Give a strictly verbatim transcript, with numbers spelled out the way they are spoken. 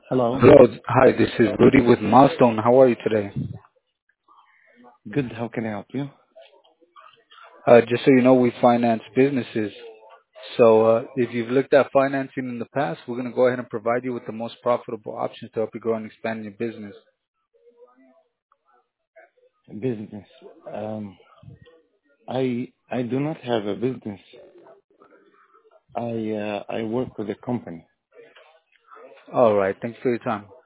Hello. Hello. Hi, this is Rudy with Milestone. How are you today? Good. How can I help you? Uh, just so you know, we finance businesses. So uh, if you've looked at financing in the past, we're going to go ahead and provide you with the most profitable options to help you grow and expand your business. Business. Um, I I do not have a business. I uh, I work with a company. All right. Thanks for your time.